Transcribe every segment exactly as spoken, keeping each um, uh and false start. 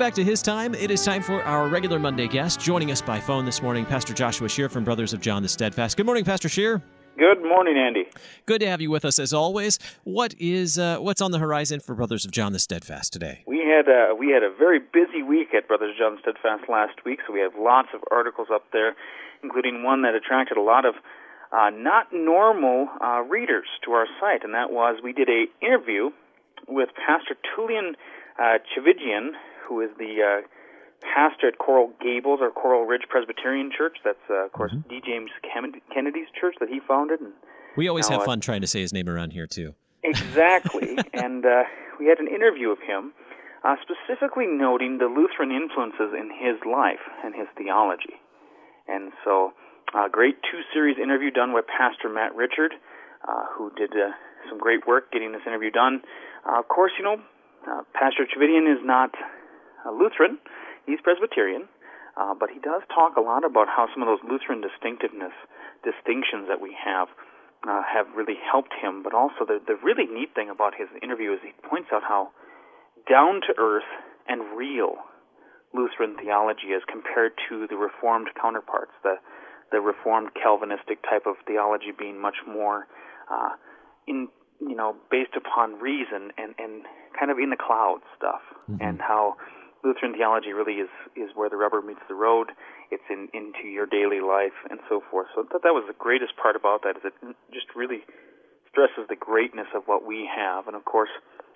back to his time. It is time for our regular Monday guest. Joining us by phone this morning, Pastor Joshua Scheer from Brothers of John the Steadfast. Good morning, Pastor Scheer. Good morning, Andy. Good to have you with us as always. What is uh, what's on the horizon for Brothers of John the Steadfast today? We had a, we had a very busy week at Brothers of John the Steadfast last week, so we have lots of articles up there, including one that attracted a lot of uh, not normal uh, readers to our site, and that was we did a interview with Pastor Tullian uh, Tchividjian, who is the uh, pastor at Coral Gables or Coral Ridge Presbyterian Church. That's, uh, of course, mm-hmm. D. James Kennedy's church that he founded. And we always now, have fun uh, trying to say his name around here, too. Exactly. and uh, we had an interview of him, uh, specifically noting the Lutheran influences in his life and his theology. And so, a uh, great two-series interview done by Pastor Matt Richard, uh, who did uh, some great work getting this interview done. Uh, of course, you know, uh, Pastor Tchividjian is not a Lutheran. He's Presbyterian, uh, but he does talk a lot about how some of those Lutheran distinctiveness, distinctions that we have, uh, have really helped him. But also the, the really neat thing about his interview is he points out how down-to-earth and real Lutheran theology is compared to the Reformed counterparts, the, the Reformed Calvinistic type of theology being much more uh, in you know based upon reason and, and kind of in the clouds stuff, mm-hmm. and how Lutheran theology really is, is where the rubber meets the road. It's in into your daily life and so forth. So I thought that was the greatest part about that, is it just really stresses the greatness of what we have. And of course,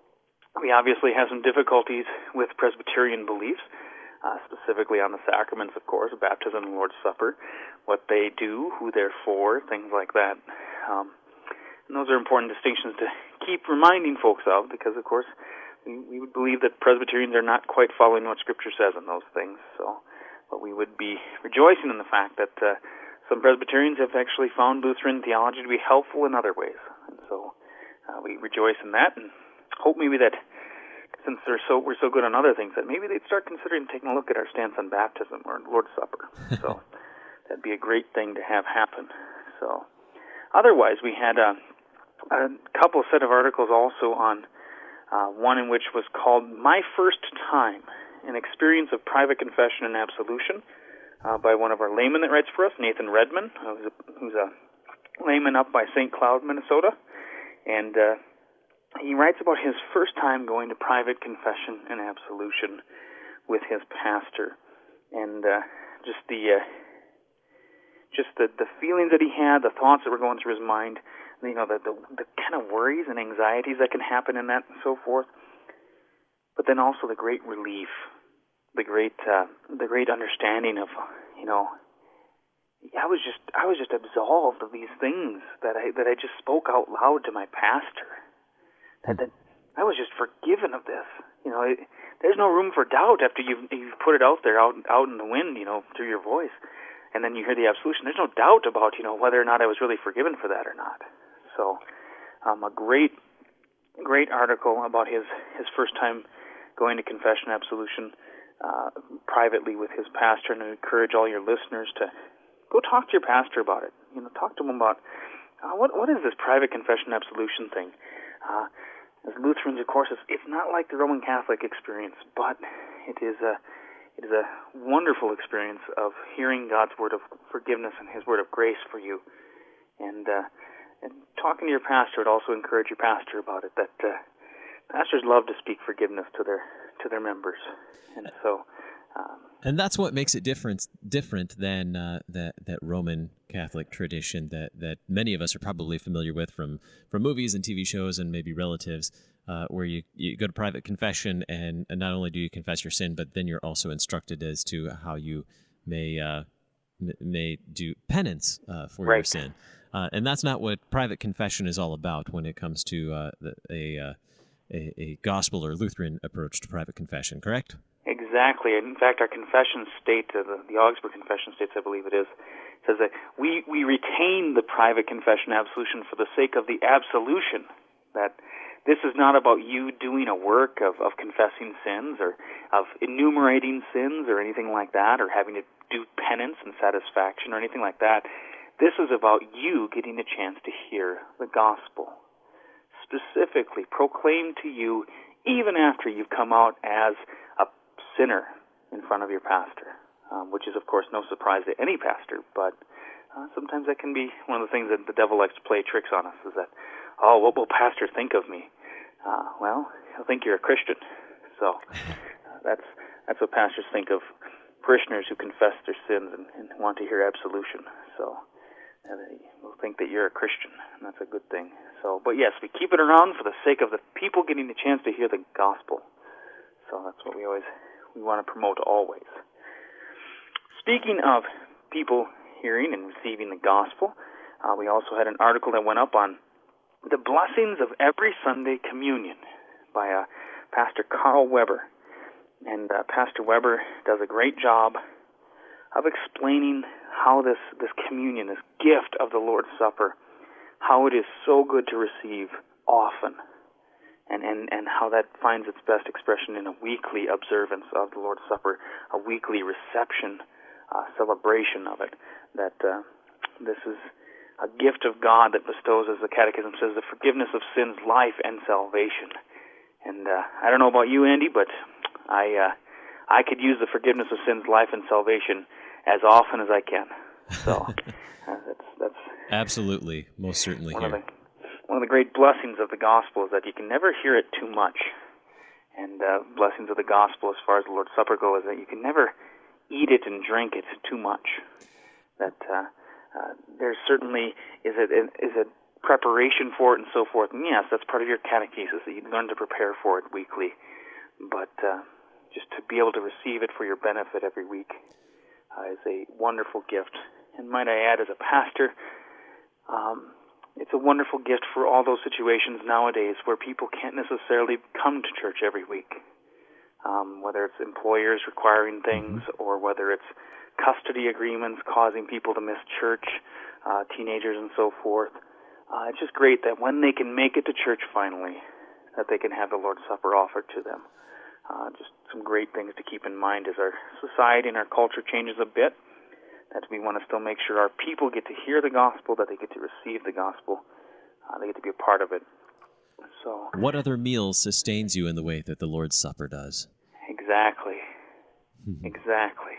we obviously have some difficulties with Presbyterian beliefs, uh, specifically on the sacraments, of course, baptism and Lord's Supper, what they do, who they're for, things like that. Um, and those are important distinctions to keep reminding folks of, because, of course, we would believe that Presbyterians are not quite following what Scripture says on those things. So, but we would be rejoicing in the fact that uh, some Presbyterians have actually found Lutheran theology to be helpful in other ways. And so uh, we rejoice in that, and hope maybe that since they're so we're so good on other things, that maybe they'd start considering taking a look at our stance on baptism or Lord's Supper. So that'd be a great thing to have happen. So otherwise, we had a, a couple set of articles also on. Uh, one in which was called My First Time, an Experience of Private Confession and Absolution, uh, by one of our laymen that writes for us, Nathan Redman, who's a, who's a layman up by Saint Cloud, Minnesota. And uh, he writes about his first time going to private confession and absolution with his pastor. And uh, just the uh, just the, the feelings that he had, the thoughts that were going through his mind, you know, the, the the kind of worries and anxieties that can happen in that and so forth, but then also the great relief, the great uh, the great understanding of, you know, I was just I was just absolved of these things that I that I just spoke out loud to my pastor, that, that I was just forgiven of this. You know, it, there's no room for doubt after you've you've put it out there, out out in the wind, you know, through your voice, and then you hear the absolution. There's no doubt about, you know, whether or not I was really forgiven for that or not. So, um, a great, great article about his, his first time going to confession and absolution uh, privately with his pastor, and I encourage all your listeners to go talk to your pastor about it. You know, talk to him about uh, what what is this private confession and absolution thing. Uh, as Lutherans, of course, it's, it's not like the Roman Catholic experience, but it is a it is a wonderful experience of hearing God's word of forgiveness and His word of grace for you, and. Uh, And talking to your pastor would also encourage your pastor about it, that uh, pastors love to speak forgiveness to their to their members. And so... Um, and that's what makes it different different than uh, that, that Roman Catholic tradition that, that many of us are probably familiar with from, from movies and T V shows and maybe relatives, uh, where you, you go to private confession, and, and not only do you confess your sin, but then you're also instructed as to how you may, uh, may do penance uh, for right. your sin. Uh, and that's not what private confession is all about when it comes to uh, the, a, uh, a a gospel or Lutheran approach to private confession, correct? Exactly. In fact, our confession state, uh, the, the Augsburg Confession states, I believe it is, says that we, we retain the private confession absolution for the sake of the absolution, that this is not about you doing a work of, of confessing sins or of enumerating sins or anything like that, or having to do penance and satisfaction or anything like that. This is about you getting a chance to hear the gospel, specifically proclaimed to you even after you've come out as a sinner in front of your pastor, um, which is, of course, no surprise to any pastor, but uh, sometimes that can be one of the things that the devil likes to play tricks on us, is that, oh, what will pastor think of me? Uh, well, he'll think you're a Christian. So uh, that's that's what pastors think of parishioners who confess their sins and, and want to hear absolution. So uh, they will think that you're a Christian, and that's a good thing. So, but yes, we keep it around for the sake of the people getting the chance to hear the gospel. So that's what we always we want to promote always. Speaking of people hearing and receiving the gospel, uh, we also had an article that went up on the blessings of every Sunday communion by uh, Pastor Carl Weber. And uh, Pastor Weber does a great job of explaining how this, this communion, this gift of the Lord's Supper, how it is so good to receive often, and, and, and how that finds its best expression in a weekly observance of the Lord's Supper, a weekly reception, uh, celebration of it, that uh, this is a gift of God that bestows, as the Catechism says, the forgiveness of sins, life, and salvation. And uh, I don't know about you, Andy, but I uh, I could use the forgiveness of sins, life, and salvation as often as I can. So uh, that's that's absolutely, most certainly one here. Of the, one of the great blessings of the gospel is that you can never hear it too much. And uh, blessings of the gospel, as far as the Lord's Supper goes, is that you can never eat it and drink it too much. That uh, uh, there certainly is a is a preparation for it and so forth. And yes, that's part of your catechesis, that you learn to prepare for it weekly. But uh, just to be able to receive it for your benefit every week uh, is a wonderful gift. And might I add, as a pastor, um, it's a wonderful gift for all those situations nowadays where people can't necessarily come to church every week. Um, whether it's employers requiring things, mm-hmm. or whether it's custody agreements causing people to miss church, uh, teenagers and so forth. Uh, it's just great that when they can make it to church finally, that they can have the Lord's Supper offered to them. Uh, just some great things to keep in mind as our society and our culture changes a bit, that we want to still make sure our people get to hear the gospel, that they get to receive the gospel, uh, they get to be a part of it. So, what other meal sustains you in the way that the Lord's Supper does? Exactly. Exactly.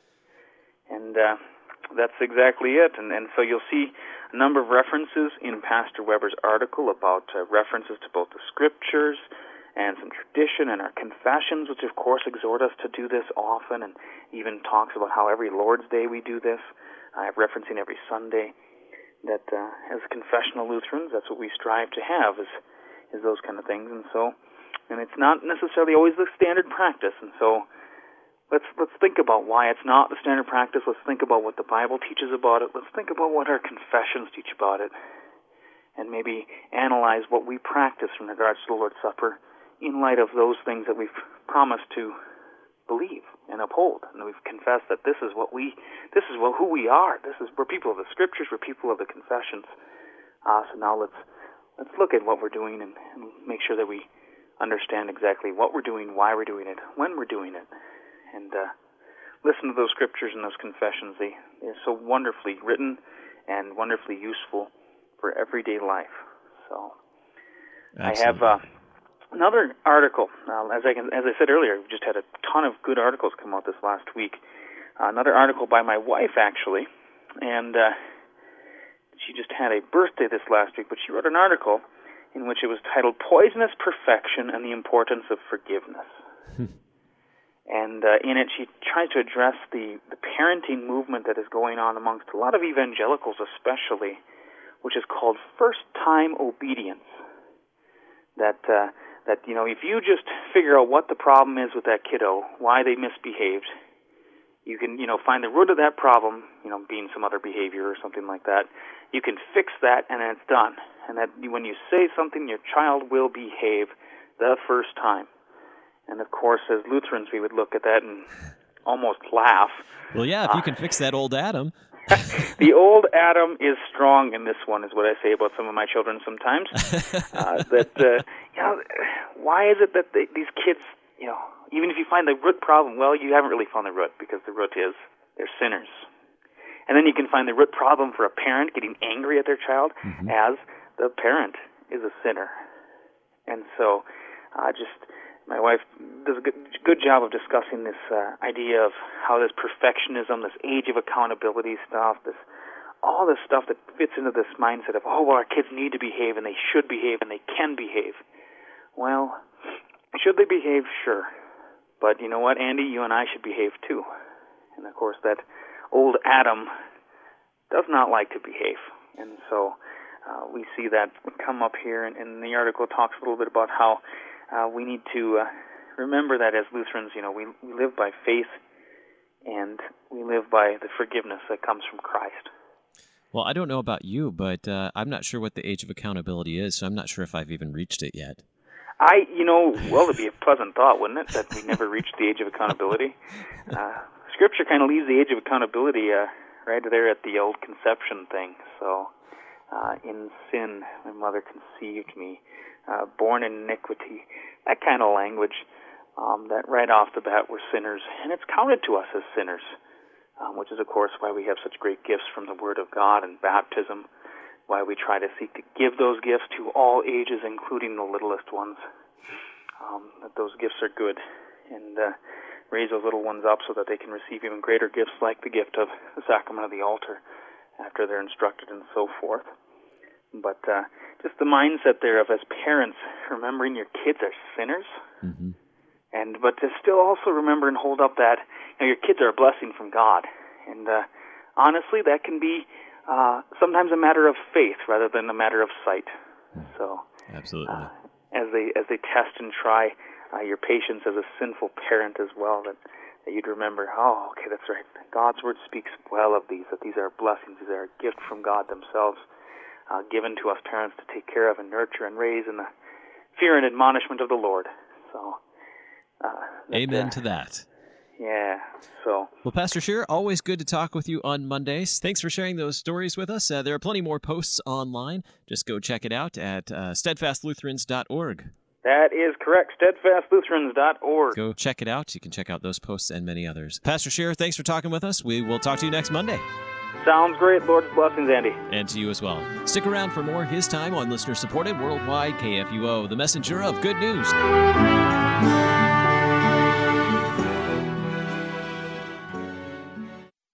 And uh, that's exactly it. And, and so you'll see a number of references in Pastor Weber's article about uh, references to both the Scriptures and some tradition and our confessions, which of course exhort us to do this often, and even talks about how every Lord's Day we do this, uh, referencing every Sunday, that uh, as confessional Lutherans, that's what we strive to have, is, is those kind of things. And so, and it's not necessarily always the standard practice, and so Let's let's think about why it's not the standard practice. Let's think about what the Bible teaches about it. Let's think about what our confessions teach about it, and maybe analyze what we practice in regards to the Lord's Supper in light of those things that we've promised to believe and uphold. And we've confessed that this is what we, this is what who we are. This is we're people of the Scriptures. We're people of the confessions. Uh, so now let's let's look at what we're doing and, and make sure that we understand exactly what we're doing, why we're doing it, when we're doing it. And uh, listen to those Scriptures and those confessions. They, they're so wonderfully written and wonderfully useful for everyday life. So Absolutely. I have uh, another article. Uh, as I can, as I said earlier, we've just had a ton of good articles come out this last week. Uh, another article by my wife, actually, and uh, she just had a birthday this last week, but she wrote an article in which it was titled "Poisonous Perfection and the Importance of Forgiveness." And uh, in it, she tries to address the, the parenting movement that is going on amongst a lot of evangelicals especially, which is called first-time obedience. That, uh, that you know, if you just figure out what the problem is with that kiddo, why they misbehaved, you can, you know, find the root of that problem, you know, being some other behavior or something like that. You can fix that, and then it's done. And that when you say something, your child will behave the first time. And of course, as Lutherans, we would look at that and almost laugh. Well, yeah, if uh, you can fix that old Adam. The old Adam is strong in this one, is what I say about some of my children sometimes. uh, that, uh, you know, why is it that they, these kids, you know, even if you find the root problem, well, you haven't really found the root, because the root is they're sinners. And then you can find the root problem for a parent getting angry at their child, mm-hmm. as the parent is a sinner. And so, uh, just my wife does a good, good job of discussing this uh, idea of how this perfectionism, this age of accountability stuff, this all this stuff that fits into this mindset of, oh, well, our kids need to behave, and they should behave, and they can behave. Well, should they behave? Sure. But you know what, Andy? You and I should behave too. And of course, that old Adam does not like to behave. And so uh, we see that come up here, and, and the article talks a little bit about how uh, we need to uh, remember that as Lutherans, you know, we, we live by faith, and we live by the forgiveness that comes from Christ. Well, I don't know about you, but uh, I'm not sure what the age of accountability is, so I'm not sure if I've even reached it yet. I, you know, well, it'd be a pleasant thought, wouldn't it, that we never reached the age of accountability? Uh, scripture kind of leaves the age of accountability uh, right there at the old conception thing. So, uh, in sin, my mother conceived me, uh, born in iniquity, that kind of language, um, that right off the bat we're sinners, and it's counted to us as sinners. Um, which is, of course, why we have such great gifts from the Word of God and baptism, why we try to seek to give those gifts to all ages, including the littlest ones, um, that those gifts are good, and uh, raise those little ones up so that they can receive even greater gifts like the gift of the sacrament of the altar after they're instructed and so forth. But uh, just the mindset there of, as parents, remembering your kids are sinners, mm-hmm. And but to still also remember and hold up that, you know, your kids are a blessing from God. And uh, honestly, that can be uh, sometimes a matter of faith rather than a matter of sight. So, absolutely, uh, as they as they test and try uh, your patience as a sinful parent as well, that, that you'd remember, oh, okay, that's right. God's Word speaks well of these, that these are blessings, these are a gift from God themselves, uh, given to us parents to take care of and nurture and raise in the fear and admonishment of the Lord. So. Uh, Amen uh, to that. Yeah, so. Well, Pastor Shearer, always good to talk with you on Mondays. Thanks for sharing those stories with us. Uh, there are plenty more posts online. Just go check it out at uh, steadfast lutherans dot org. That is correct, steadfast lutherans dot org. Go check it out. You can check out those posts and many others. Pastor Shearer, thanks for talking with us. We will talk to you next Monday. Sounds great. Lord's blessings, Andy. And to you as well. Stick around for more His Time on listener-supported worldwide K F U O, the messenger of good news.